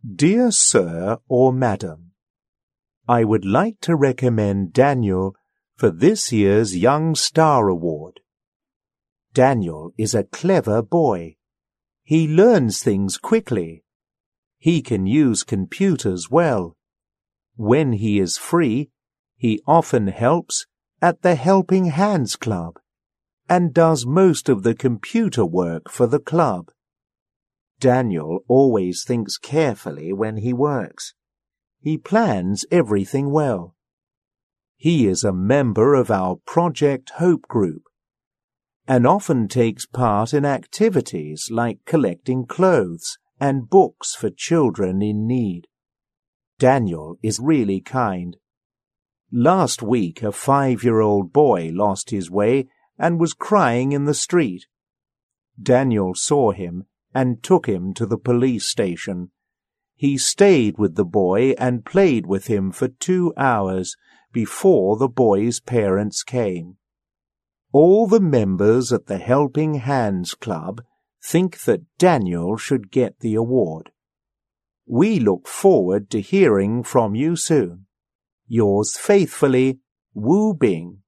Dear Sir or Madam, I would like to recommend Daniel for this year's Young Star Award. Daniel is a clever boy. He learns things quickly. He can use computers well. When he is free, he often helps at the Helping Hands Club and does most of the computer work for the club. Daniel always thinks carefully when he works. He plans everything well. He is a member of our Project Hope group and often takes part in activities like collecting clothes and books for children in need. Daniel is really kind. Last week a 5-year-old boy lost his way and was crying in the street. Daniel saw him and took him to the police station. He stayed with the boy and played with him for 2 hours before the boy's parents came. All the members at the Helping Hands Club think that Daniel should get the award. We look forward to hearing from you soon. Yours faithfully, Wu Bing.